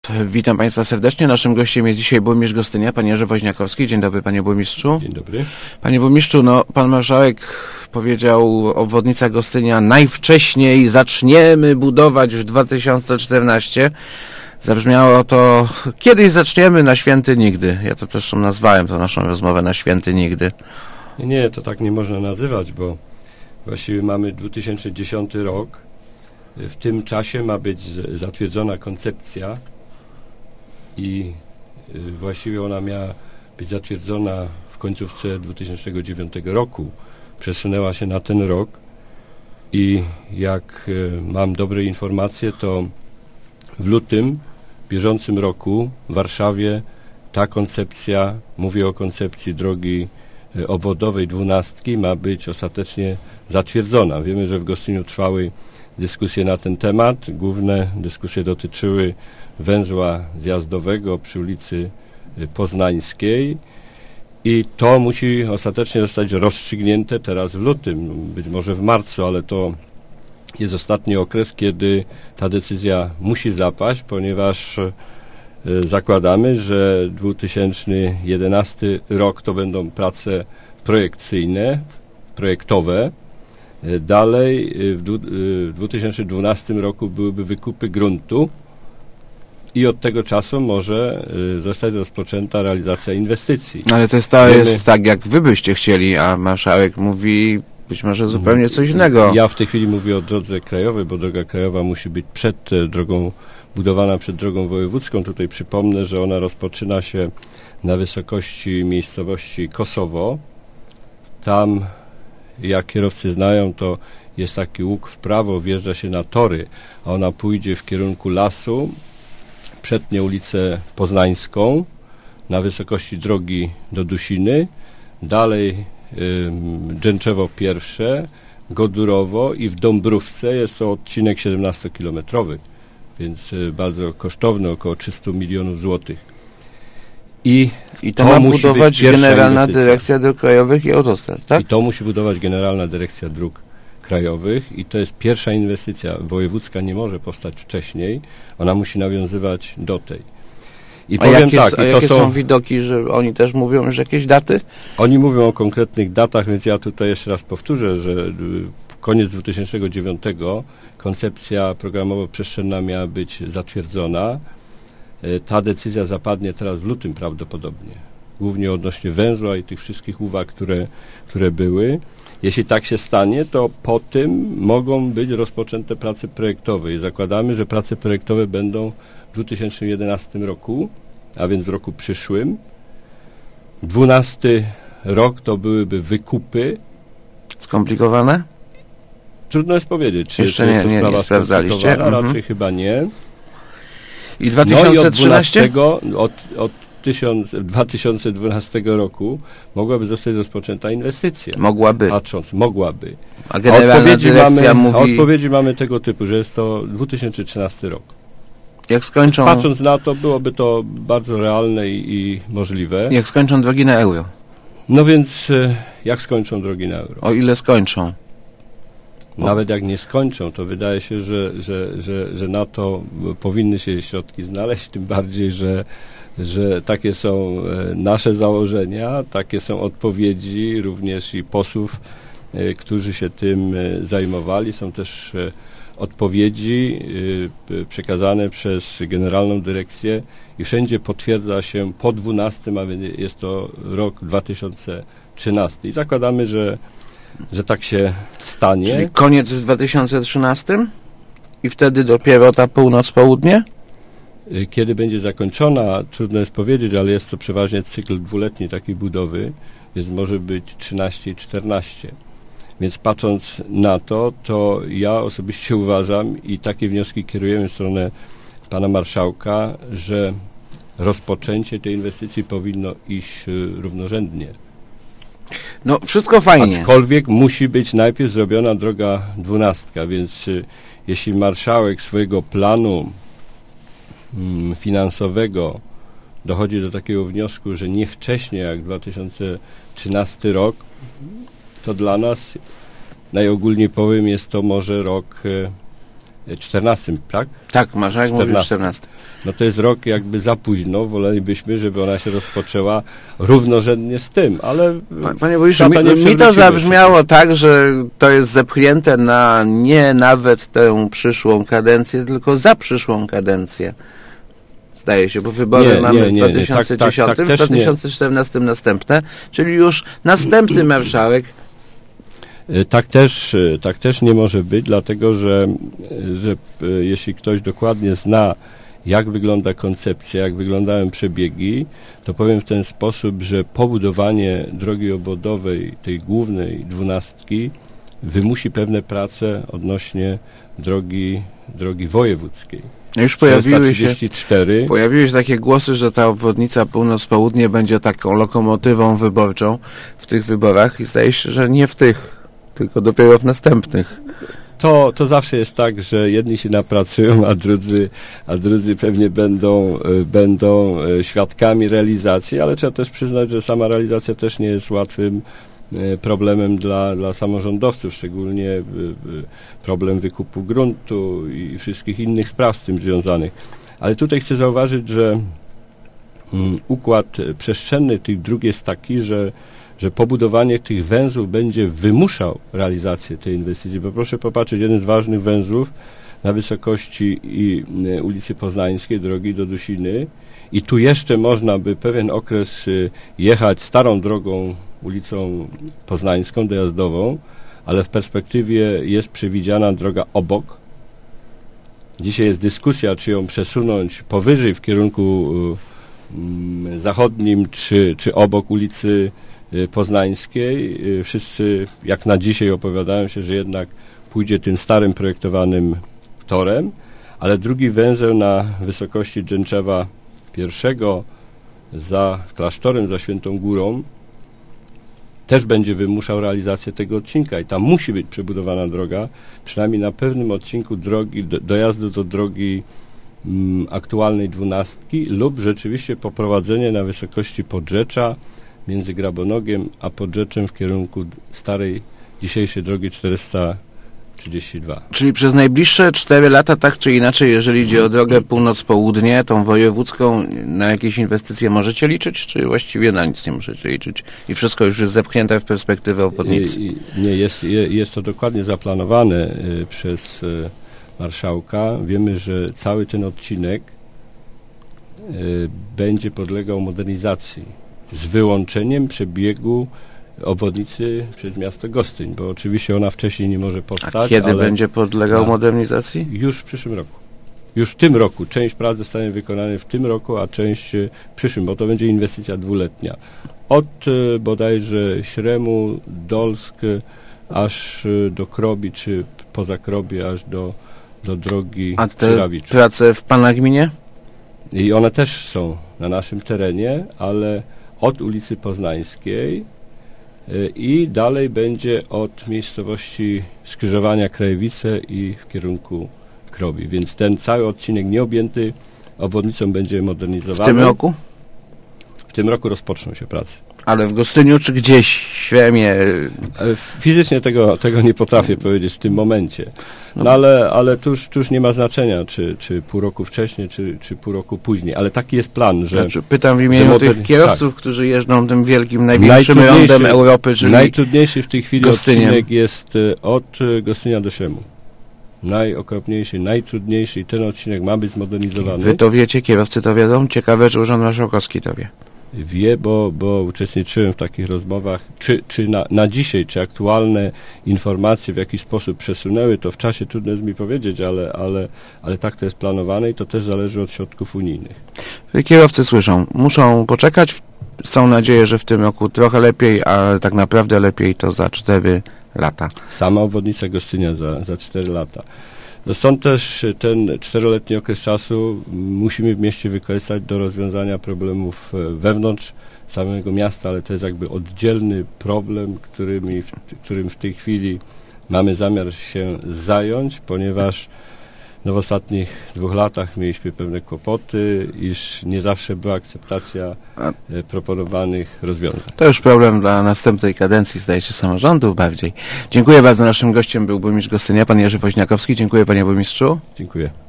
Witam Państwa serdecznie. Naszym gościem jest dzisiaj burmistrz Gostynia, pan Jerzy Woźniakowski. Dzień dobry, panie burmistrzu. Dzień dobry. Panie burmistrzu, pan marszałek powiedział, obwodnica Gostynia najwcześniej zaczniemy budować w 2014. Zabrzmiało to, kiedyś zaczniemy, na święty nigdy. Ja to też nazwałem tą naszą rozmowę na święty nigdy. Nie, to tak nie można nazywać, bo właściwie mamy 2010 rok. W tym czasie ma być zatwierdzona koncepcja i właściwie ona miała być zatwierdzona w końcówce 2009 roku. Przesunęła się na ten rok i jak mam dobre informacje, to w lutym bieżącym roku w Warszawie ta koncepcja, mówię o koncepcji drogi obwodowej 12, ma być ostatecznie zatwierdzona. Wiemy, że w Gostyniu trwały dyskusje na ten temat. Główne dyskusje dotyczyły węzła zjazdowego przy ulicy Poznańskiej i to musi ostatecznie zostać rozstrzygnięte teraz w lutym, być może w marcu, ale to jest ostatni okres, kiedy ta decyzja musi zapaść, ponieważ zakładamy, że 2011 rok to będą prace projektowe. Dalej w 2012 roku byłyby wykupy gruntu i od tego czasu może zostać rozpoczęta realizacja inwestycji. Ale to jest tak, jak wy byście chcieli, a marszałek mówi być może zupełnie coś innego. Ja w tej chwili mówię o drodze krajowej, bo droga krajowa musi być budowana przed drogą wojewódzką. Tutaj przypomnę, że ona rozpoczyna się na wysokości miejscowości Kosowo. Tam, jak kierowcy znają, to jest taki łuk w prawo, wjeżdża się na tory, a ona pójdzie w kierunku lasu, przetnie ulicę Poznańską na wysokości drogi do Dusiny, dalej Drzęczewo pierwsze, Godurowo i w Dąbrówce jest to odcinek 17-kilometrowy, więc bardzo kosztowny, około 300 milionów złotych. I to ma budować Generalna Dyrekcja Dróg Krajowych i Autostrad, tak? I to musi budować Generalna Dyrekcja Dróg Krajowych i to jest pierwsza inwestycja. Wojewódzka nie może powstać wcześniej, ona musi nawiązywać do tej. I jakie są widoki, że oni też mówią, że jakieś daty? Oni mówią o konkretnych datach, więc ja tutaj jeszcze raz powtórzę, że koniec 2009 koncepcja programowo-przestrzenna miała być zatwierdzona. Ta decyzja zapadnie teraz w lutym prawdopodobnie, głównie odnośnie węzła i tych wszystkich uwag, które były. Jeśli tak się stanie, to po tym mogą być rozpoczęte prace projektowe i zakładamy, że prace projektowe będą w 2011 roku, a więc w roku przyszłym. 12 rok to byłyby wykupy. Skomplikowane? Trudno jest powiedzieć, czy jeszcze jest to sprawa nie sprawdzaliście. Raczej chyba nie. I 2013? Od 2012 roku mogłaby zostać rozpoczęta inwestycja. Mogłaby. Mogłaby. A Generalna Dyrekcja mówi... Odpowiedzi mamy tego typu, że jest to 2013 rok. Jak skończą... Patrząc na to, byłoby to bardzo realne i możliwe. Jak skończą drogi na euro? No więc, jak skończą drogi na euro? O ile skończą? Nawet jak nie skończą, to wydaje się, że na to powinny się środki znaleźć, tym bardziej, że takie są nasze założenia, takie są odpowiedzi również i posłów, którzy się tym zajmowali. Są też odpowiedzi przekazane przez Generalną Dyrekcję i wszędzie potwierdza się po 12, a więc jest to rok 2013. I zakładamy, że tak się stanie. Czyli koniec w 2013? I wtedy dopiero ta północ-południe? Kiedy będzie zakończona, trudno jest powiedzieć, ale jest to przeważnie cykl dwuletni takiej budowy, więc może być 13 i 14. Więc patrząc na to, to ja osobiście uważam i takie wnioski kierujemy w stronę pana marszałka, że rozpoczęcie tej inwestycji powinno iść równorzędnie. No, wszystko fajnie. Aczkolwiek musi być najpierw zrobiona droga 12, więc jeśli marszałek swojego planu finansowego dochodzi do takiego wniosku, że nie wcześniej jak 2013 rok, to dla nas, najogólniej powiem, jest to może rok 14, tak? Tak, marszałek mówił 14. No to jest rok jakby za późno, wolelibyśmy, żeby ona się rozpoczęła równorzędnie z tym, ale... Panie burmistrzu, mi to zabrzmiało tak, że to jest zepchnięte na nie nawet tę przyszłą kadencję, tylko za przyszłą kadencję. Zdaje się, bo wybory mamy w 2010, w 2014 następne, czyli już następny marszałek. Tak też nie może być, dlatego że jeśli ktoś dokładnie zna, jak wygląda koncepcja, jak wyglądają przebiegi, to powiem w ten sposób, że pobudowanie drogi obwodowej, tej głównej 12, wymusi pewne prace odnośnie drogi wojewódzkiej. Już pojawiły się takie głosy, że ta obwodnica północ-południe będzie taką lokomotywą wyborczą w tych wyborach i zdaje się, że nie w tych, tylko dopiero w następnych. To zawsze jest tak, że jedni się napracują, a drudzy pewnie będą świadkami realizacji, ale trzeba też przyznać, że sama realizacja też nie jest łatwym problemem dla samorządowców, szczególnie problem wykupu gruntu i wszystkich innych spraw z tym związanych. Ale tutaj chcę zauważyć, że układ przestrzenny tych dróg jest taki, że pobudowanie tych węzłów będzie wymuszał realizację tej inwestycji, bo proszę popatrzeć, jeden z ważnych węzłów na wysokości ulicy Poznańskiej, drogi do Dusiny, i tu jeszcze można by pewien okres jechać starą drogą ulicą Poznańską, dojazdową, ale w perspektywie jest przewidziana droga obok. Dzisiaj jest dyskusja, czy ją przesunąć powyżej w kierunku zachodnim, czy obok ulicy Poznańskiej. Wszyscy jak na dzisiaj opowiadają się, że jednak pójdzie tym starym projektowanym torem, ale drugi węzeł na wysokości Drzęczewa I za klasztorem, za Świętą Górą też będzie wymuszał realizację tego odcinka i tam musi być przebudowana droga, przynajmniej na pewnym odcinku drogi, dojazdu do drogi aktualnej 12 lub rzeczywiście poprowadzenie na wysokości Podrzecza między Grabonogiem a Podrzeczem w kierunku starej, dzisiejszej drogi 432. Czyli przez najbliższe 4 lata, tak czy inaczej, jeżeli idzie o drogę północ-południe, tą wojewódzką, na jakieś inwestycje możecie liczyć, czy właściwie na nic nie możecie liczyć? I wszystko już jest zepchnięte w perspektywę obwodnicy? Nie, jest to dokładnie zaplanowane przez marszałka. Wiemy, że cały ten odcinek będzie podlegał modernizacji z wyłączeniem przebiegu obwodnicy przez miasto Gostyń, bo oczywiście ona wcześniej nie może powstać. A kiedy będzie podlegał modernizacji? Już w przyszłym roku. Już w tym roku. Część prac zostanie wykonana w tym roku, a część w przyszłym, bo to będzie inwestycja 2-letnia. Od bodajże Śremu, Dolsk, aż do Krobi, czy poza Krobi, aż do drogi Przyrawicz. A te prace w pana gminie? I one też są na naszym terenie, ale od ulicy Poznańskiej i dalej będzie od miejscowości skrzyżowania Krajewice i w kierunku Krobi. Więc ten cały odcinek nieobjęty obwodnicą będzie modernizowany. W tym roku? W tym roku rozpoczną się prace. Ale w Gostyniu czy gdzieś w Śremie? Fizycznie tego nie potrafię powiedzieć w tym momencie. No ale to już nie ma znaczenia, czy pół roku wcześniej, czy pół roku później. Ale taki jest plan, że... Znaczy, pytam w imieniu tych kierowców, którzy jeżdżą tym wielkim, największym rondem Europy, czyli najtrudniejszy w tej chwili Gostyniem. Odcinek jest od Gostynia do Śremu. Najokropniejszy, najtrudniejszy i ten odcinek ma być zmodernizowany. Wy to wiecie, kierowcy to wiedzą? Ciekawe, czy Urząd Marszałkowski to wie. Wie, bo uczestniczyłem w takich rozmowach, czy na dzisiaj, czy aktualne informacje w jakiś sposób przesunęły, to w czasie trudno jest mi powiedzieć, ale tak to jest planowane i to też zależy od środków unijnych. Kierowcy słyszą, muszą poczekać, są nadzieję, że w tym roku trochę lepiej, ale tak naprawdę lepiej to za 4 lata. Sama obwodnica Gostynia za 4 lata. No stąd też ten 4-letni okres czasu musimy w mieście wykorzystać do rozwiązania problemów wewnątrz samego miasta, ale to jest jakby oddzielny problem, którym w tej chwili mamy zamiar się zająć, ponieważ No w ostatnich 2 latach mieliśmy pewne kłopoty, iż nie zawsze była akceptacja proponowanych rozwiązań. To już problem dla następnej kadencji, zdaje się, samorządu bardziej. Dziękuję bardzo. Naszym gościem był burmistrz Gostynia, pan Jerzy Woźniakowski. Dziękuję, panie burmistrzu. Dziękuję.